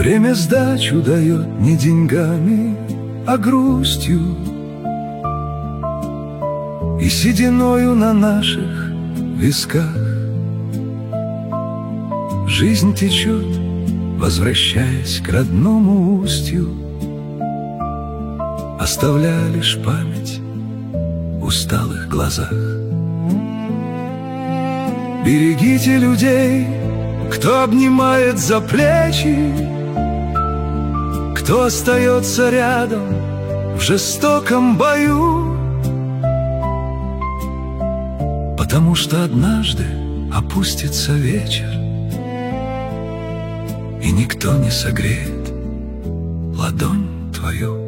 Время сдачу дает не деньгами, а грустью и сединою на наших висках. Жизнь течет, возвращаясь к родному устью, оставляя лишь память в усталых глазах. Берегите людей, кто обнимает за плечи, кто остается рядом в жестоком бою, потому что однажды опустится вечер, и никто не согреет ладонь твою.